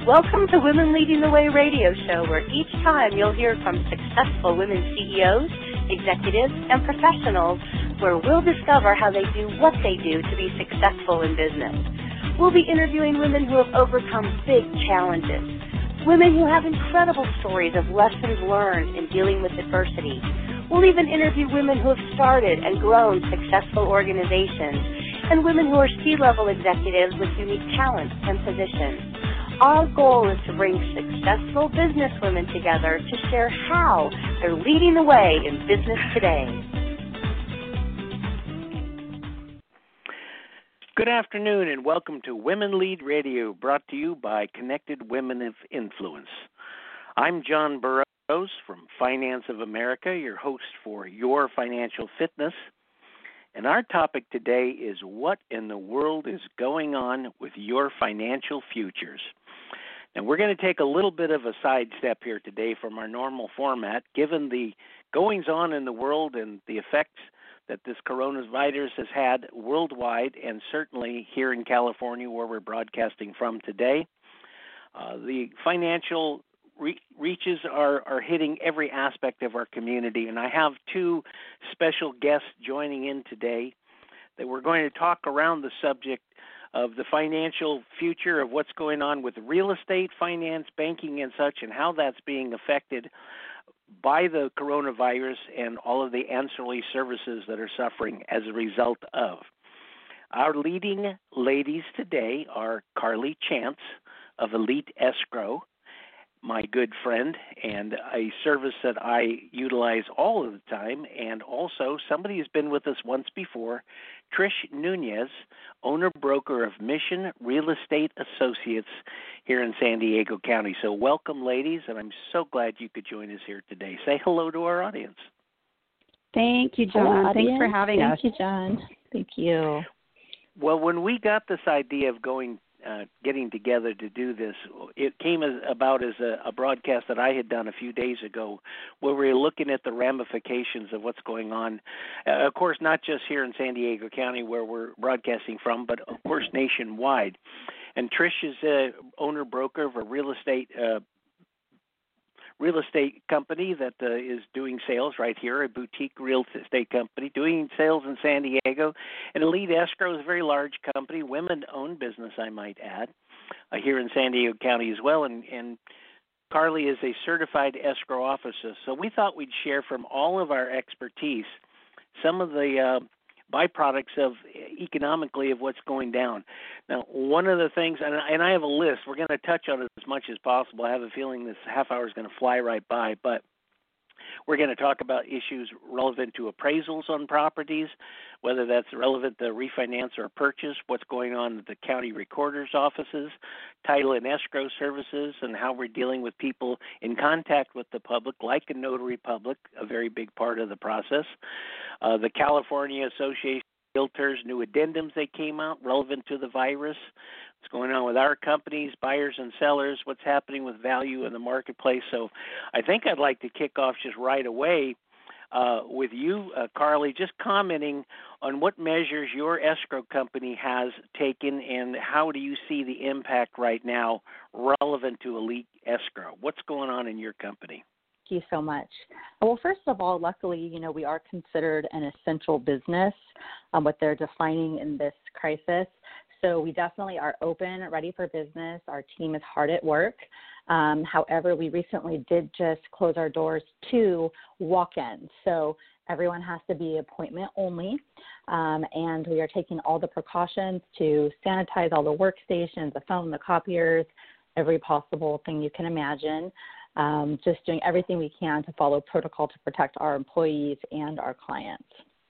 Welcome to Women Leading the Way radio show, where each time you'll hear from successful women CEOs, executives, and professionals, where we'll discover how they do what they do to be successful in business. We'll be interviewing women who have overcome big challenges, women who have incredible stories of lessons learned in dealing with adversity. We'll even interview women who have started and grown successful organizations, and women who are C-level executives with unique talents and positions. Our goal is to bring successful businesswomen together to share how they're leading the way in business today. Good afternoon and welcome to Women Lead Radio, brought to you by Connected Women of Influence. I'm John Burroughs from Finance of America, your host for Your Financial Fitness. And our topic today is what in the world is going on with your financial futures. Now, we're going to take a little bit of a sidestep here today from our normal format, given the goings-on in the world and the effects that this coronavirus has had worldwide, and certainly here in California where we're broadcasting from today. The financial reaches are hitting every aspect of our community, and I have two special guests joining in today that we're going to talk around the subject of the financial future of what's going on with real estate, finance, banking, and such, and how that's being affected by the coronavirus and all of the ancillary services that are suffering as a result of. Our leading ladies today are Carly Chance of Elite Escrow, my good friend, and a service that I utilize all of the time, and also somebody who's been with us once before, Trish Nunez, owner-broker of Mission Real Estate Associates here in San Diego County. So welcome, ladies, and I'm so glad you could join us here today. Say hello to our audience. Thank you, John. Hello, thanks for having us. Thank you, John. Thank you. Well, when we got this idea of getting together to do this, it came about as a broadcast that I had done a few days ago where we were looking at the ramifications of what's going on, of course, not just here in San Diego County where we're broadcasting from, but of course nationwide. And Trish is a owner-broker of a real estate company that is doing sales right here, a boutique real estate company doing sales in San Diego. And Elite Escrow is a very large company, women-owned business, I might add, here in San Diego County as well. And Carly is a certified escrow officer. So we thought we'd share from all of our expertise some of the byproducts of economically of what's going down. Now, one of the things, and I have a list, we're going to touch on it as much as possible. I have a feeling this half hour is going to fly right by, but we're going to talk about issues relevant to appraisals on properties, whether that's relevant to refinance or purchase, what's going on at the county recorder's offices, title and escrow services, and how we're dealing with people in contact with the public, like a notary public, a very big part of the process. The California Association of Realtors, new addendums that came out relevant to the virus, what's going on with our companies, buyers and sellers, what's happening with value in the marketplace. So I think I'd like to kick off just right away with you, Carly, just commenting on what measures your escrow company has taken and how do you see the impact right now relevant to Elite Escrow? What's going on in your company? Thank you so much. Well, first of all, luckily, we are considered an essential business, what they're defining in this crisis. So we definitely are open, ready for business. Our team is hard at work. However, we recently did just close our doors to walk-ins. So everyone has to be appointment only. And we are taking all the precautions to sanitize all the workstations, the phone, the copiers, every possible thing you can imagine. Just doing everything we can to follow protocol to protect our employees and our clients.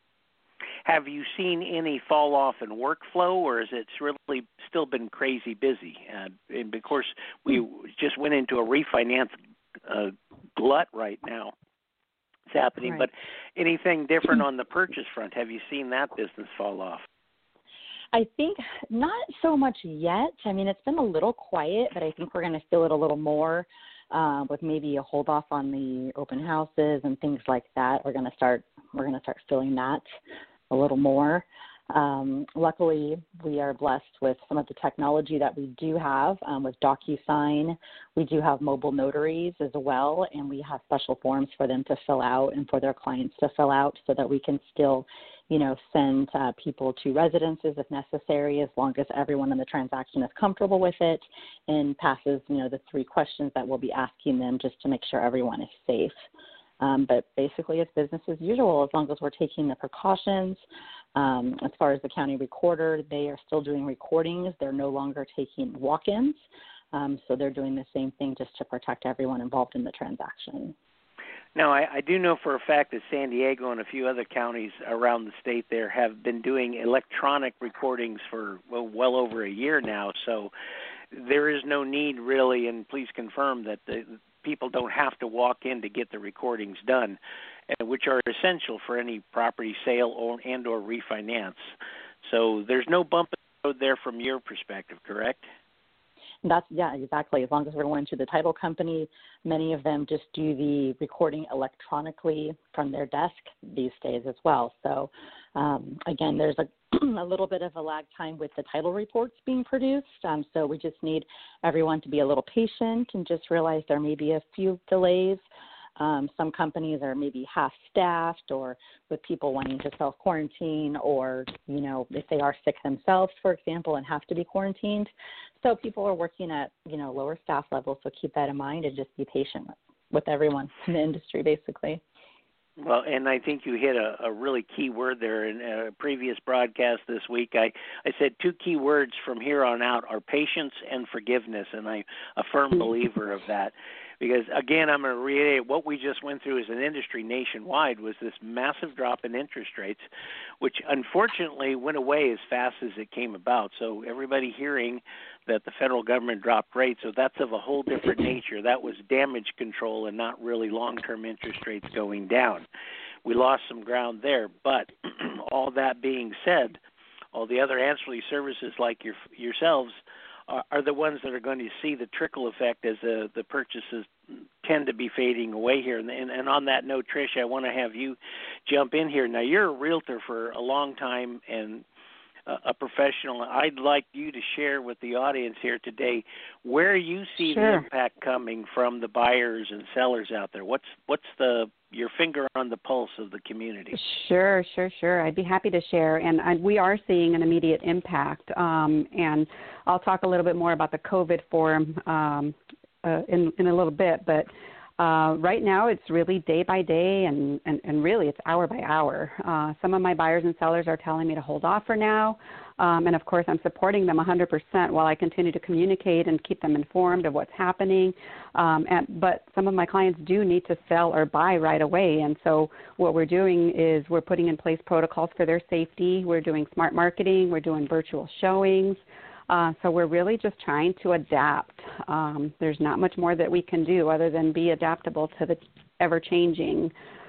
Have you seen any fall off in workflow, or is it really still been crazy busy? And of course, we just went into a refinance glut right now. It's happening, right. But anything different on the purchase front? Have you seen that business fall off? I think not so much yet. I mean, it's been a little quiet, but I think we're going to feel it a little more with maybe a hold off on the open houses and things like that. We're going to start feeling that a little more. Luckily, we are blessed with some of the technology that we do have with DocuSign. We do have mobile notaries as well, and we have special forms for them to fill out and for their clients to fill out so that we can still, send people to residences if necessary, as long as everyone in the transaction is comfortable with it and passes, the 3 questions that we'll be asking them just to make sure everyone is safe. But basically, it's business as usual as long as we're taking the precautions. As far as the county recorder, they are still doing recordings. They're no longer taking walk-ins. So they're doing the same thing just to protect everyone involved in the transaction. Now, I do know for a fact that San Diego and a few other counties around the state there have been doing electronic recordings for well over a year now. So there is no need really, and please confirm that the people don't have to walk in to get the recordings done, which are essential for any property sale or refinance. So there's no bump in the road there from your perspective, correct? Yeah, exactly. As long as we're going to the title company, many of them just do the recording electronically from their desk these days as well. So, again, there's a little bit of a lag time with the title reports being produced. So we just need everyone to be a little patient and just realize there may be a few delays. Some companies are maybe half-staffed or with people wanting to self-quarantine or, if they are sick themselves, for example, and have to be quarantined. So people are working at, lower staff levels. So keep that in mind and just be patient with everyone in the industry, basically. Well, and I think you hit a really key word there in a previous broadcast this week. I said 2 key words from here on out are patience and forgiveness, and I'm a firm believer of that. Because, again, I'm going to reiterate what we just went through as an industry nationwide was this massive drop in interest rates, which unfortunately went away as fast as it came about. So everybody hearing that the federal government dropped rates, so that's of a whole different nature. That was damage control and not really long-term interest rates going down. We lost some ground there. But all that being said, all the other ancillary services like yourselves are the ones that are going to see the trickle effect as the purchases tend to be fading away here. And on that note, Trish, I want to have you jump in here. Now, you're a realtor for a long time and a professional. I'd like you to share with the audience here today where you see the impact coming from the buyers and sellers out there. What's your finger on the pulse of the community? Sure. I'd be happy to share. And we are seeing an immediate impact. And I'll talk a little bit more about the COVID forum in a little bit. But right now it's really day by day and really it's hour by hour. Some of my buyers and sellers are telling me to hold off for now. And, of course, I'm supporting them 100% while I continue to communicate and keep them informed of what's happening. But some of my clients do need to sell or buy right away. And so what we're doing is we're putting in place protocols for their safety. We're doing smart marketing. We're doing virtual showings. So we're really just trying to adapt. There's not much more that we can do other than be adaptable to the ever-changing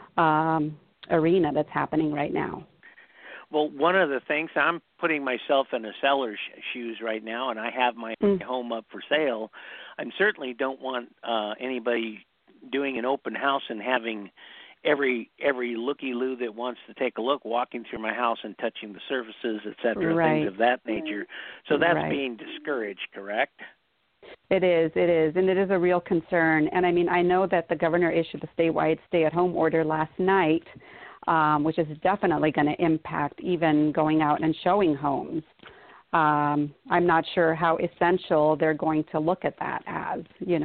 arena that's happening right now. Well, one of the things, I'm putting myself in a seller's shoes right now, and I have my home up for sale. I certainly don't want anybody doing an open house and having every looky-loo that wants to take a look walking through my house and touching the surfaces, et cetera, things of that nature. So that's being discouraged, correct? It is, and it is a real concern. And, I mean, I know that the governor issued a statewide stay-at-home order last night, which is definitely going to impact even going out and showing homes. I'm not sure how essential they're going to look at that as,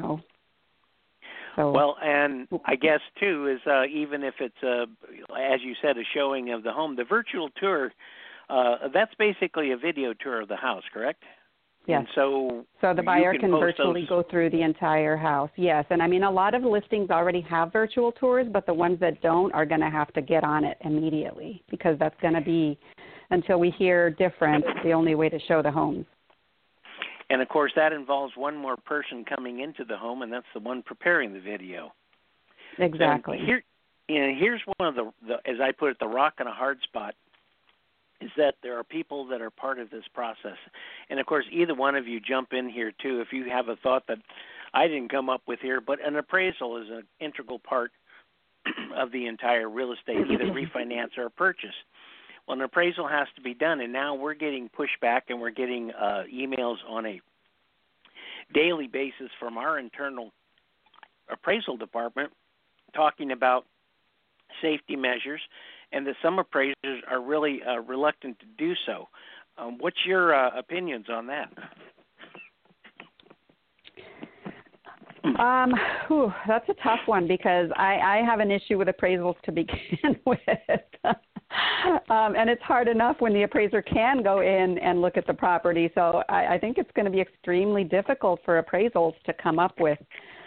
So, well, and I guess, too, is even if it's, as you said, a showing of the home, the virtual tour, that's basically a video tour of the house, correct? Yes. And so the buyer can virtually go through the entire house, yes. And, I mean, a lot of listings already have virtual tours, but the ones that don't are going to have to get on it immediately because that's going to be, until we hear different, the only way to show the homes. And, of course, that involves one more person coming into the home, and that's the one preparing the video. Exactly. So here's one of the, as I put it, the rock and a hard spot, is that there are people that are part of this process. And, of course, either one of you jump in here, too, if you have a thought that I didn't come up with here, but an appraisal is an integral part of the entire real estate, either refinance or purchase. Well, an appraisal has to be done, and now we're getting pushback and we're getting emails on a daily basis from our internal appraisal department talking about safety measures, and that some appraisers are really reluctant to do so. What's your opinions on that? That's a tough one because I have an issue with appraisals to begin with. And it's hard enough when the appraiser can go in and look at the property. So I think it's going to be extremely difficult for appraisals to come up with,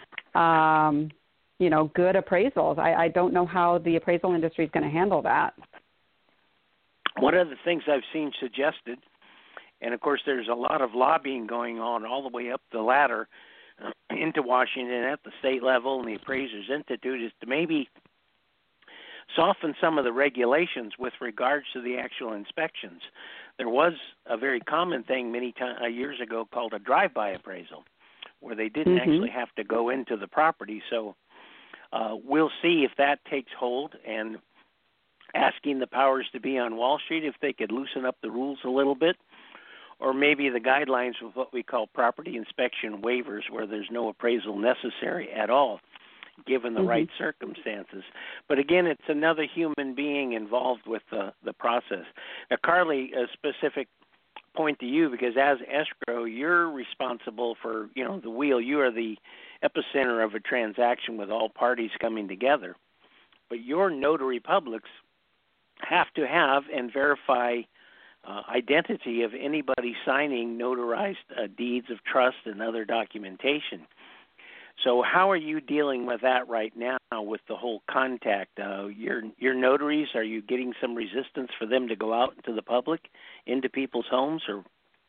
good appraisals. I don't know how the appraisal industry is going to handle that. One of the things I've seen suggested, and of course there's a lot of lobbying going on all the way up the ladder into Washington at the state level and the Appraisers Institute, is to maybe soften some of the regulations with regards to the actual inspections. There was a very common thing many years ago called a drive-by appraisal, where they didn't actually have to go into the property. So we'll see if that takes hold, and asking the powers to be on Wall Street if they could loosen up the rules a little bit, or maybe the guidelines with what we call property inspection waivers, where there's no appraisal necessary at all, given the right circumstances. But again, it's another human being involved with the process. Now, Carly, a specific point to you, because as escrow, you're responsible for, the wheel. You are the epicenter of a transaction with all parties coming together. But your notary publics have to have and verify identity of anybody signing notarized deeds of trust and other documentation. So how are you dealing with that right now with the whole contact? Your notaries, are you getting some resistance for them to go out into the public, into people's homes? Or?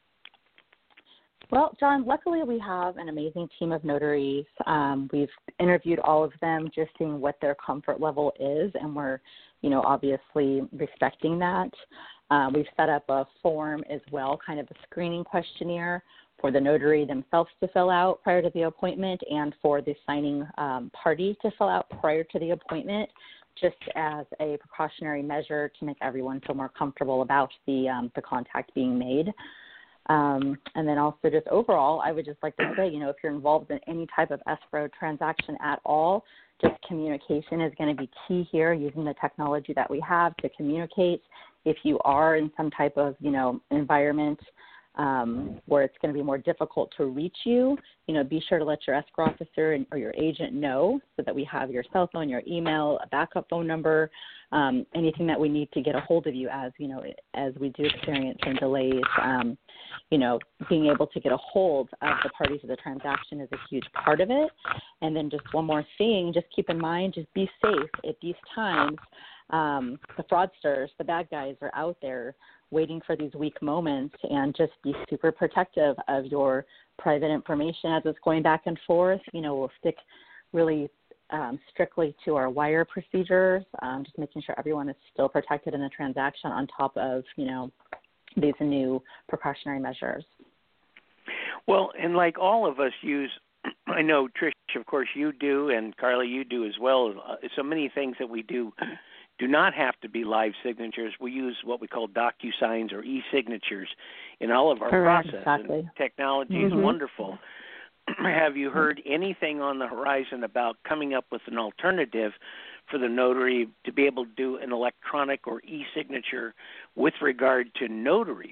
Well, John, luckily we have an amazing team of notaries. We've interviewed all of them, just seeing what their comfort level is, and we're, obviously respecting that. We've set up a form as well, kind of a screening questionnaire for the notary themselves to fill out prior to the appointment, and for the signing party to fill out prior to the appointment, just as a precautionary measure to make everyone feel more comfortable about the contact being made. And then also just overall, I would just like to say, if you're involved in any type of escrow transaction at all, just communication is going to be key here, using the technology that we have to communicate. If you are in some type of, environment where it's going to be more difficult to reach you, be sure to let your escrow officer or your agent know, so that we have your cell phone, your email, a backup phone number, anything that we need to get a hold of you as we do experience some delays. Being able to get a hold of the parties of the transaction is a huge part of it. And then just one more thing, just keep in mind, just be safe at these times. The fraudsters, the bad guys are out there waiting for these weak moments, and just be super protective of your private information as it's going back and forth. We'll stick really strictly to our wire procedures, just making sure everyone is still protected in the transaction on top of, these new precautionary measures. Well, and like all of us use, I know, Trish, of course, you do, and Carly, you do as well. So many things that we do not have to be live signatures. We use what we call DocuSigns or e-signatures in all of our process. Exactly. And technology is wonderful. Have you heard anything on the horizon about coming up with an alternative for the notary to be able to do an electronic or e-signature with regard to notaries?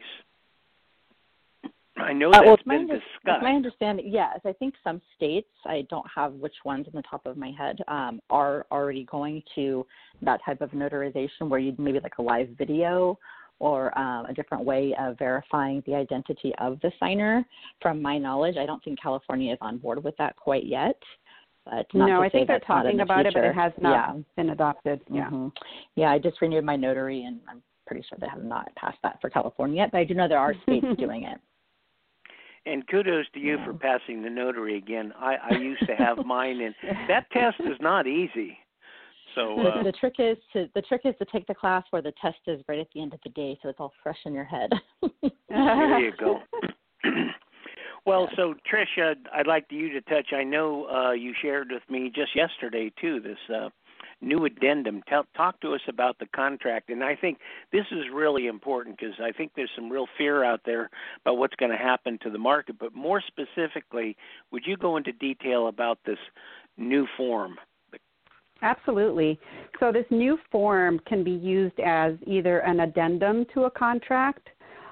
I know that's been discussed. My understanding, yes. I think some states, I don't have which ones on the top of my head, are already going to that type of notarization where you'd maybe like a live video or a different way of verifying the identity of the signer. From my knowledge, I don't think California is on board with that quite yet. But no, I think they're talking about it, but it has not been adopted. Yeah, I just renewed my notary, and I'm pretty sure they have not passed that for California yet, but I do know there are states doing it. And kudos to you for passing the notary again. I used to have mine, and that test is not easy. So the trick is to take the class where the test is right at the end of the day, so it's all fresh in your head. There you go. Well, so Tricia, I'd like you to touch. I know you shared with me just yesterday too this new addendum. Talk to us about the contract. And I think this is really important because I think there's some real fear out there about what's going to happen to the market. But more specifically, would you go into detail about this new form? Absolutely. So this new form can be used as either an addendum to a contract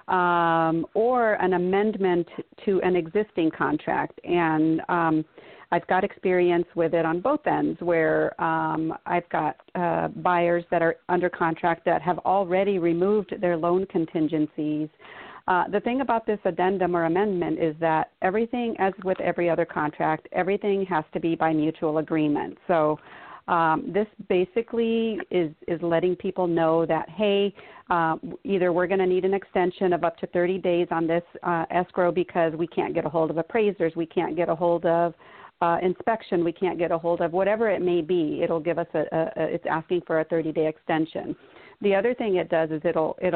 or an amendment to an existing contract. And I've got experience with it on both ends where I've got buyers that are under contract that have already removed their loan contingencies. The thing about this addendum or amendment is that everything, as with every other contract, everything has to be by mutual agreement. So this basically is letting people know that, hey, either we're going to need an extension of up to 30 days on this escrow because we can't get a hold of appraisers, we can't get a hold of inspection, we can't get a hold of whatever it may be. It'll give us it's asking for a 30-day extension. The other thing it does is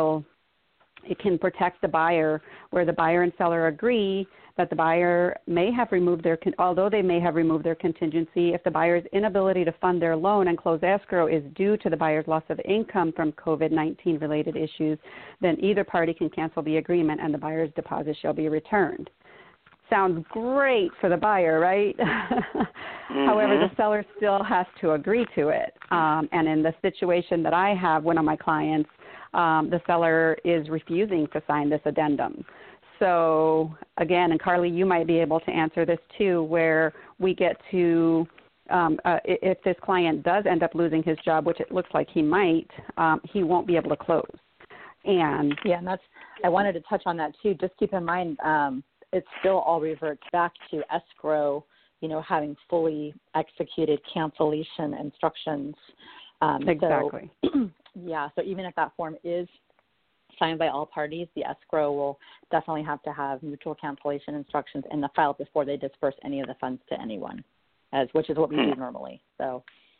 it can protect the buyer where the buyer and seller agree that the buyer may have removed although they may have removed their contingency, if the buyer's inability to fund their loan and close escrow is due to the buyer's loss of income from COVID-19 related issues, then either party can cancel the agreement and the buyer's deposit shall be returned. Sounds great for the buyer, right? Mm-hmm. However, the seller still has to agree to it. And in the situation that I have, one of my clients, the seller is refusing to sign this addendum. So, again, and Carly, you might be able to answer this too, where we get to, if this client does end up losing his job, which it looks like he might, he won't be able to close. And I wanted to touch on that too. Just keep in mind, it still all reverts back to escrow, having fully executed cancellation instructions. Exactly. So even if that form is signed by all parties, the escrow will definitely have to have mutual cancellation instructions in the file before they disperse any of the funds to anyone, which is what we do normally. So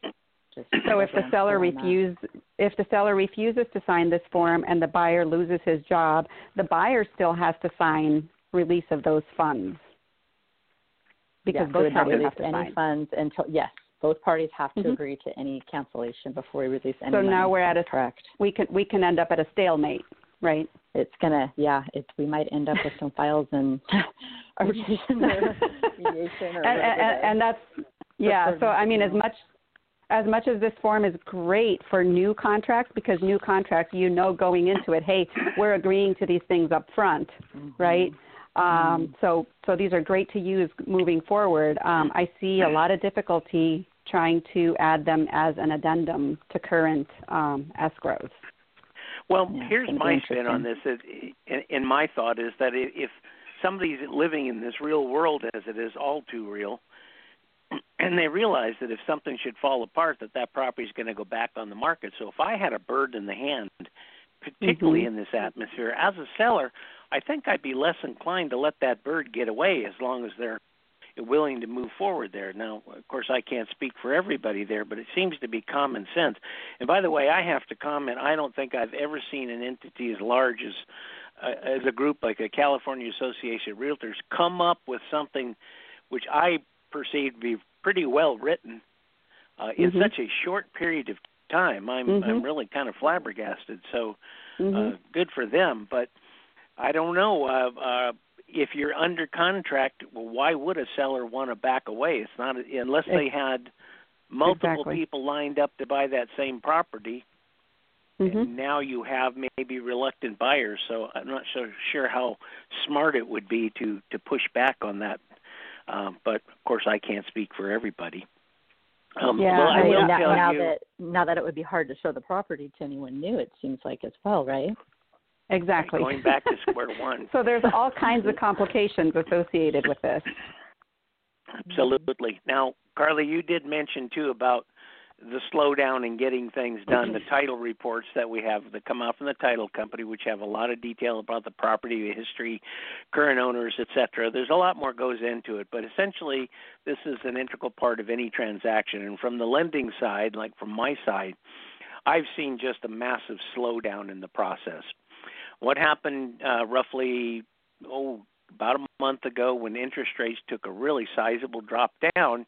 if the seller refuses to sign this form and the buyer loses his job, the buyer still has to sign release of those funds. Because both parties have to sign funds until both parties have to agree to any cancellation before we release any money. So now we're at we can end up at a stalemate, right? It's gonna we might end up with some files and arbitration or mediation or and that's so I mean as much as this form is great for new contracts, because new contracts, going into it, hey, we're agreeing to these things up front, right? So these are great to use moving forward. I see a lot of difficulty trying to add them as an addendum to current escrows. Well, here's my spin on this. And my thought is that if somebody's living in this real world, as it is all too real, and they realize that if something should fall apart, that property is going to go back on the market. So if I had a bird in the hand, particularly in this atmosphere, as a seller, I think I'd be less inclined to let that bird get away as long as they're willing to move forward there. Now, of course, I can't speak for everybody there, but it seems to be common sense. And by the way, I have to comment, I don't think I've ever seen an entity as large as a group like the California Association of Realtors come up with something which I perceive to be pretty well written in such a short period of time. I'm really kind of flabbergasted. So good for them. But I don't know. If you're under contract, well, why would a seller want to back away? It's not unless they had multiple people lined up to buy that same property. And now you have maybe reluctant buyers. So I'm not so sure how smart it would be to push back on that. But of course, I can't speak for everybody. Now that it would be hard to show the property to anyone new, it seems like as well, right? Exactly. Going back to square one. So there's all kinds of complications associated with this. Absolutely. Now, Carly, you did mention, too, about the slowdown in getting things done, the title reports that we have that come out from the title company, which have a lot of detail about the property, the history, current owners, et cetera. There's a lot more goes into it, but essentially this is an integral part of any transaction. And from the lending side, like from my side, I've seen just a massive slowdown in the process. What happened roughly about a month ago when interest rates took a really sizable drop down,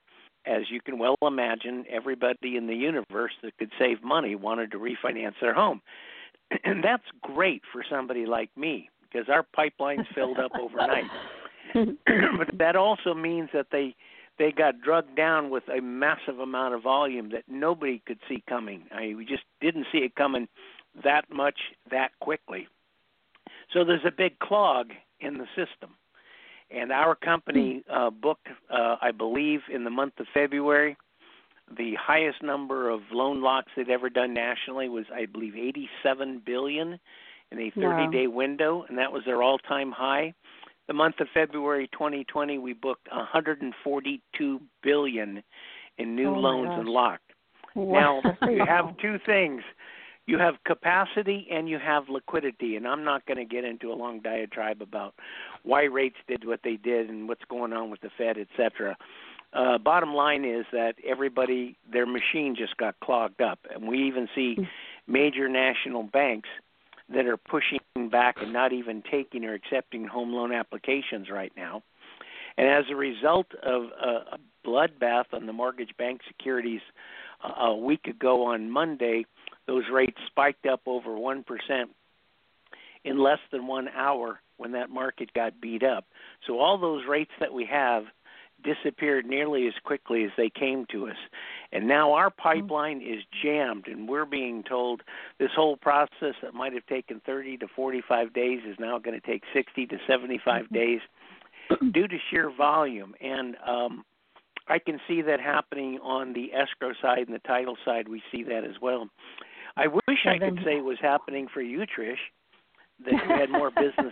as you can well imagine, everybody in the universe that could save money wanted to refinance their home. And that's great for somebody like me because our pipeline's filled up overnight. But that also means that they got drugged down with a massive amount of volume that nobody could see coming. We just didn't see it coming that much that quickly. So there's a big clog in the system. And our company booked, I believe, in the month of February, the highest number of loan locks they'd ever done nationally was, I believe, $87 billion in a 30-day window, and that was their all-time high. The month of February 2020, we booked $142 billion in new loans and locked. Wow. Now, you have two things. You have capacity and you have liquidity, and I'm not going to get into a long diatribe about why rates did what they did and what's going on with the Fed, et cetera. Bottom line is that everybody, their machine just got clogged up, and we even see major national banks that are pushing back and not even taking or accepting home loan applications right now. And as a result of a bloodbath on the mortgage-backed securities a week ago on Monday, those rates spiked up over 1% in less than 1 hour when that market got beat up. So all those rates that we have disappeared nearly as quickly as they came to us. And now our pipeline is jammed, and we're being told this whole process that might have taken 30 to 45 days is now going to take 60 to 75 days due to sheer volume. And I can see that happening on the escrow side and the title side. We see that as well. I wish I could say it was happening for you, Trish, that you had more business.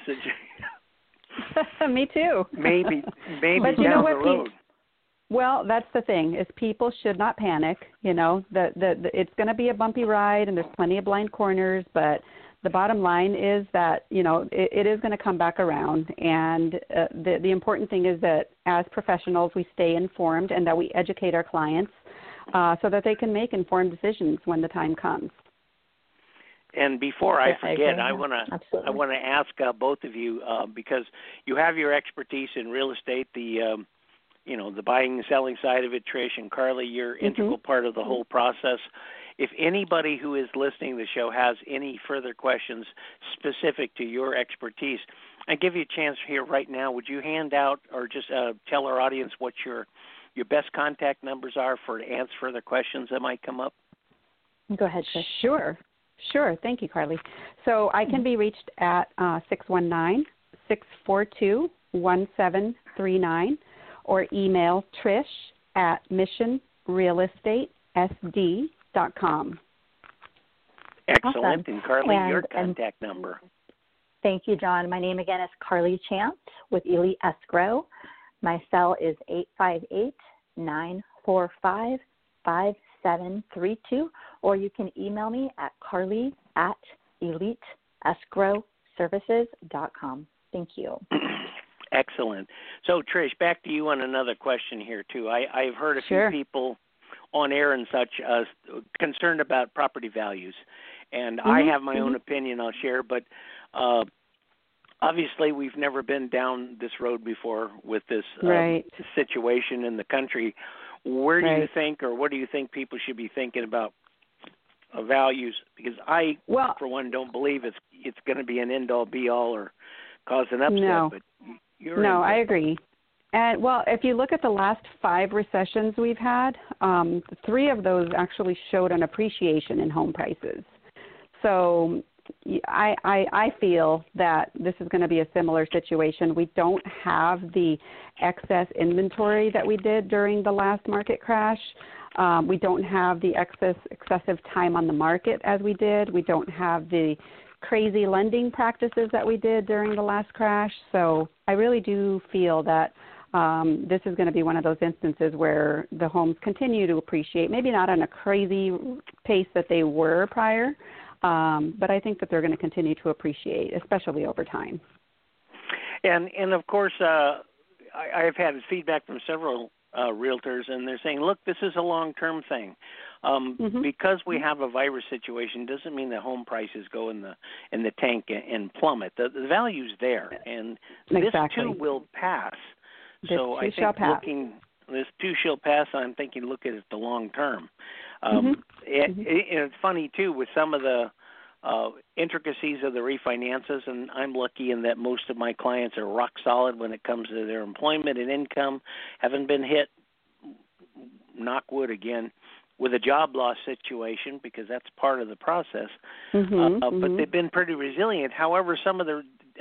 Me too. Maybe but down the road. Well, that's the thing, is people should not panic. You know, it's going to be a bumpy ride, and there's plenty of blind corners, but the bottom line is that, you know, it is going to come back around. And the important thing is that as professionals, we stay informed and that we educate our clients so that they can make informed decisions when the time comes. And before I forget, I want to ask both of you because you have your expertise in real estate, the buying and selling side of it, Trish and Carly. You're integral part of the whole process. If anybody who is listening to the show has any further questions specific to your expertise, I give you a chance here right now. Would you hand out or just tell our audience what your best contact numbers are to answer further questions that might come up? Go ahead, Trish. Sure. Thank you, Carly. So I can be reached at 619-642-1739 or email trish@missionrealestatesd.com. Excellent. Awesome. And Carly, your contact number. Thank you, John. My name again is Carly Chance with Elite Escrow. My cell is 858-945-5732, or you can email me at carly@eliteescrowservices.com. Thank you. Excellent. So, Trish, back to you on another question here, too. I've heard a few people on air and such concerned about property values, and I have my own opinion I'll share, but obviously we've never been down this road before with this situation in the country. Where do you think, or what do you think people should be thinking about values? Because I, for one, don't believe it's going to be an end-all, be-all or cause an upset. No, but I agree. And, well, if you look at the last 5 recessions we've had, 3 of those actually showed an appreciation in home prices. So I feel that this is going to be a similar situation. We don't have the excess inventory that we did during the last market crash. We don't have the excessive time on the market as we did. We don't have the crazy lending practices that we did during the last crash. So I really do feel that this is going to be one of those instances where the homes continue to appreciate, maybe not on a crazy pace that they were prior, but I think that they're going to continue to appreciate, especially over time. And of course, I've had feedback from several realtors, and they're saying, look, this is a long-term thing. Because we have a virus situation doesn't mean that home prices go in the tank and plummet. The value's there, and this too will pass. So I think this too shall pass. I'm thinking, look at it the long term. And it's funny too with some of the intricacies of the refinances, and I'm lucky in that most of my clients are rock solid when it comes to their employment and income, haven't been hit, knock wood again, with a job loss situation, because that's part of the process. But they've been pretty resilient. However, some of the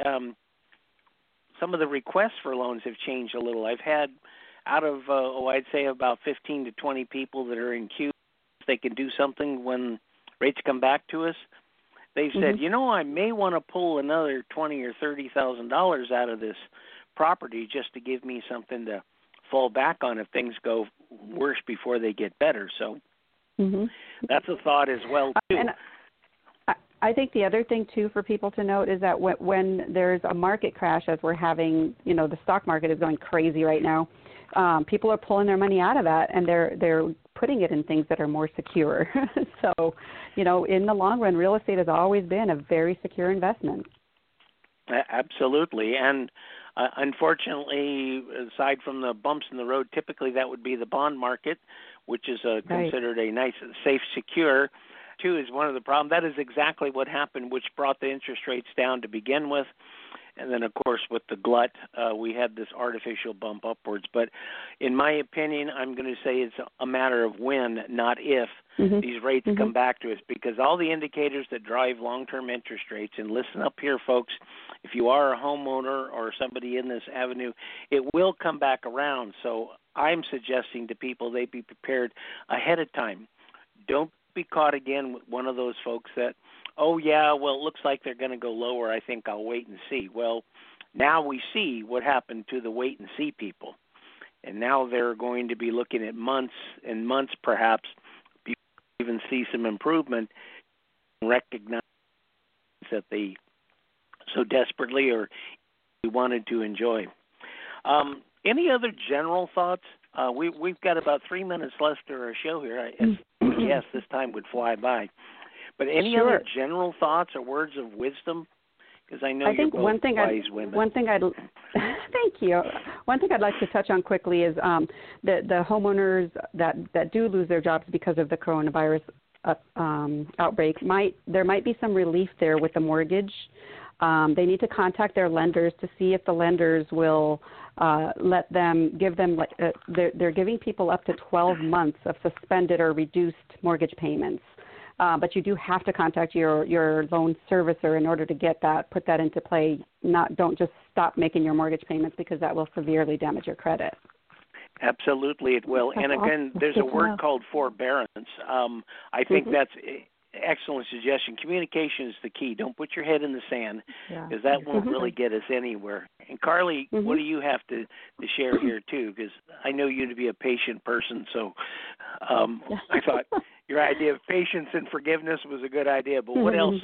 requests for loans have changed a little. I've had out of, I'd say about 15 to 20 people that are in queue. If they can do something when rates come back to us, they've said, I may want to pull another $20,000 or $30,000 out of this property just to give me something to fall back on if things go worse before they get better. So that's a thought as well, too. And I think the other thing, too, for people to note is that when there's a market crash, as we're having, the stock market is going crazy right now, people are pulling their money out of that, and they're putting it in things that are more secure. So, in the long run, real estate has always been a very secure investment. Absolutely. And unfortunately, aside from the bumps in the road, typically that would be the bond market, which is considered a nice, safe, secure. Too, is one of the problems. That is exactly what happened, which brought the interest rates down to begin with. And then, of course, with the glut, we had this artificial bump upwards. But in my opinion, I'm going to say it's a matter of when, not if, these rates come back to us, because all the indicators that drive long-term interest rates, and listen up here, folks, if you are a homeowner or somebody in this avenue, it will come back around. So I'm suggesting to people they be prepared ahead of time. Don't be caught again with one of those folks that, it looks like they're going to go lower. I think I'll wait and see. Well, now we see what happened to the wait and see people. And now they're going to be looking at months and months perhaps, even see some improvement, and recognize that they so desperately or wanted to enjoy. Any other general thoughts? We've got about 3 minutes left of our show here. Yes, this time would fly by. But any other general thoughts or words of wisdom? Because I know you're both wise women. Thank you. One thing I'd like to touch on quickly is the homeowners that do lose their jobs because of the coronavirus outbreak. There might be some relief there with the mortgage. They need to contact their lenders to see if the lenders will give them they're giving people up to 12 months of suspended or reduced mortgage payments. But you do have to contact your loan servicer in order to put that into play. Don't just stop making your mortgage payments, because that will severely damage your credit. Absolutely, it will. And again, there's a word called forbearance. I think that's excellent suggestion. Communication is the key. Don't put your head in the sand, because that won't really get us anywhere. And Carly, what do you have to share here too? Because I know you to be a patient person, so I thought your idea of patience and forgiveness was a good idea. But what else?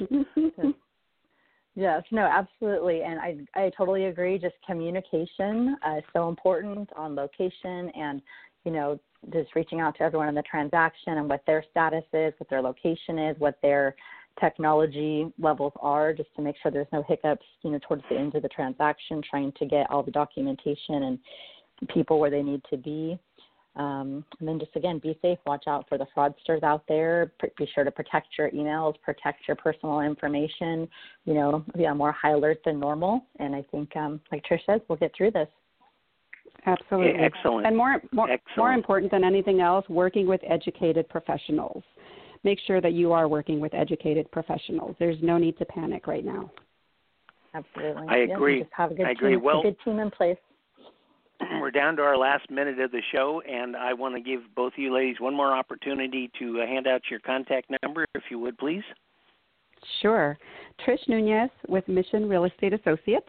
Yes, no, absolutely. And I totally agree. Just communication is so important on location, and, just reaching out to everyone in the transaction and what their status is, what their location is, what their technology levels are, just to make sure there's no hiccups, towards the end of the transaction, trying to get all the documentation and people where they need to be. And then just, again, be safe. Watch out for the fraudsters out there. Be sure to protect your emails, protect your personal information, be on more high alert than normal. And I think, like Trish says, we'll get through this. Absolutely. Yeah, excellent. And more important than anything else, working with educated professionals. Make sure that you are working with educated professionals. There's no need to panic right now. Absolutely. I agree. Just have a good team, a good team in place. We're down to our last minute of the show, and I want to give both of you ladies one more opportunity to hand out your contact number, if you would, please. Sure. Trish Nunez with Mission Real Estate Associates,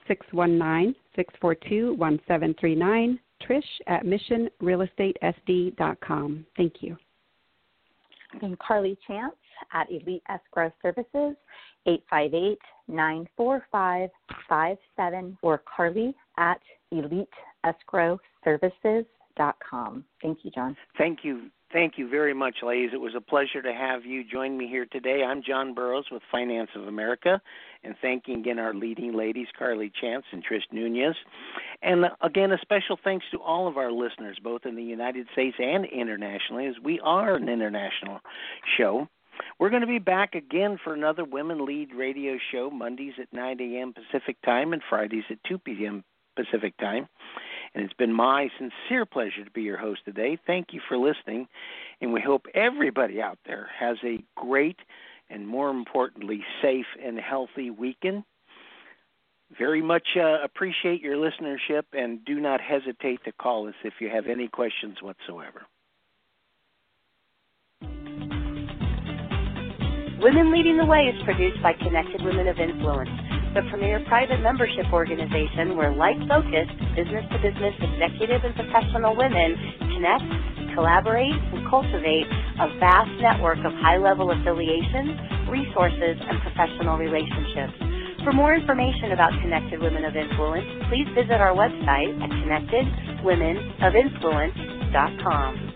619-642-1739, trish@missionrealestatesd.com. Thank you. And Carly Chance at Elite Escrow Services, 858-945-57, or Carly@EliteEscrowServices.com. www.connectedwomenofinfluence.com. Thank you, John. Thank you. Thank you very much, ladies. It was a pleasure to have you join me here today. I'm John Burroughs with Finance of America, and thanking again our leading ladies, Carly Chance and Trish Nunez. And again, a special thanks to all of our listeners, both in the United States and internationally, as we are an international show. We're going to be back again for another Women Lead radio show, Mondays at 9 a.m. Pacific Time and Fridays at 2 p.m. Pacific Time. And it's been my sincere pleasure to be your host today. Thank you for listening, and we hope everybody out there has a great and, more importantly, safe and healthy weekend. Very much appreciate your listenership, and do not hesitate to call us if you have any questions whatsoever. Women Leading the Way is produced by Connected Women of Influence, the premier private membership organization where like-focused, business-to-business executive and professional women connect, collaborate, and cultivate a vast network of high-level affiliations, resources, and professional relationships. For more information about Connected Women of Influence, please visit our website at connectedwomenofinfluence.com.